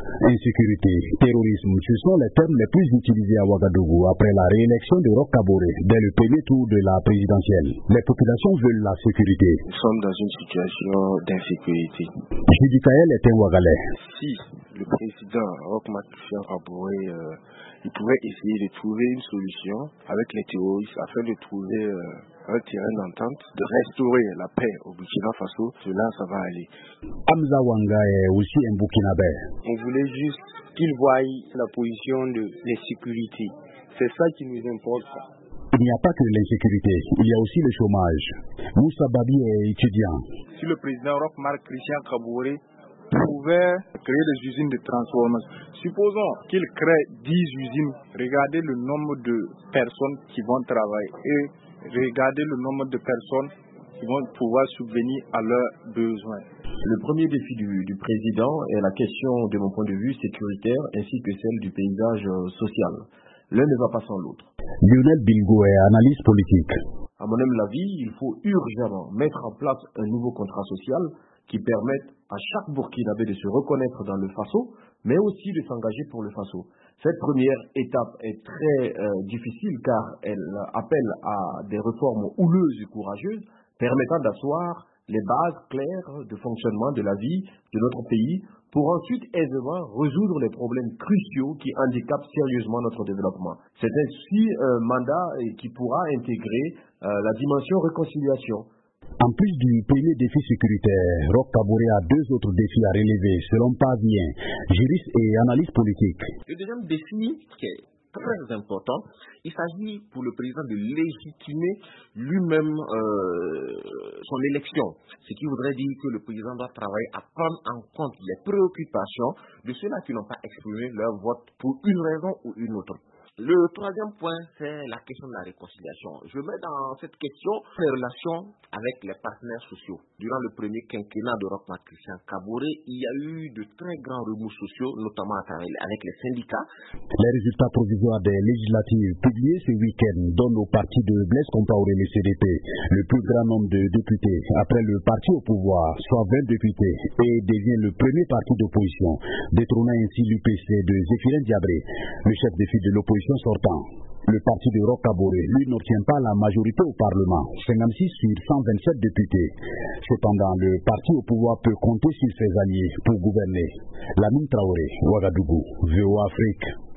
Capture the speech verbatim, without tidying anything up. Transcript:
Insécurité, terrorisme, ce sont les termes les plus utilisés à Ouagadougou après la réélection de Roch Kaboré dès le premier tour de la présidentielle. Les populations veulent la sécurité. Nous sommes dans une situation d'insécurité. Judy Kael est un Ouagalais. Si le président Roch Christian Kaboré euh, il pouvait essayer de trouver une solution avec les terroristes afin de trouver euh, un terrain d'entente, de restaurer la paix au Burkina Faso, cela, ça va aller. Hamza Wanga est aussi un Burkinabé. On voulait juste qu'ils voient la position de l'insécurité. C'est ça qui nous importe. Il n'y a pas que l'insécurité, il y a aussi le chômage. Moussa Babi est étudiant. Si le président Roch Christian Kaboré pouvait créer des usines de transformation, supposons qu'il crée dix usines, regardez le nombre de personnes qui vont travailler et regardez le nombre de personnes qui vont pouvoir subvenir à leurs besoins. Le premier défi du, du président est la question, de mon point de vue, sécuritaire ainsi que celle du paysage social. L'un ne va pas sans l'autre. Lionel Bilgo est analyste politique. À mon humble avis, il faut urgemment mettre en place un nouveau contrat social qui permette à chaque Burkinabé de se reconnaître dans le Faso, mais aussi de s'engager pour le Faso. Cette première étape est très euh, difficile car elle appelle à des réformes houleuses et courageuses permettant d'asseoir les bases claires de fonctionnement de la vie de notre pays pour ensuite aisément résoudre les problèmes cruciaux qui handicapent sérieusement notre développement. C'est ainsi un mandat qui pourra intégrer euh, la dimension réconciliation. En plus du premier défi sécuritaire, Roch Kaboré a deux autres défis à relever, selon Pavien, juriste et analyste politique. Le deuxième défi, qui est très important, il s'agit pour le président de légitimer lui-même euh, son élection. Ce qui voudrait dire que le président doit travailler à prendre en compte les préoccupations de ceux-là qui n'ont pas exprimé leur vote pour une raison ou une autre. Le troisième point, c'est la question de la réconciliation. Je mets dans cette question les relations avec les partenaires sociaux. Durant le premier quinquennat de Roch Christian Kaboré, il y a eu de très grands remous sociaux, notamment avec les syndicats. Les résultats provisoires des législatives publiés ce week-end donnent au parti de Blaise Compaoré, le C D P, le plus grand nombre de députés après le parti au pouvoir, soit vingt députés, et devient le premier parti d'opposition, détrônant ainsi l'U P C de Zéphirin Diabré, le chef de file de l'opposition sortant. Le parti de Roch Kaboré, lui, n'obtient pas la majorité au Parlement, cinquante-six sur cent vingt-sept députés. Cependant, le parti au pouvoir peut compter sur ses alliés pour gouverner. Lamine Traoré, Ouagadougou, V O Afrique.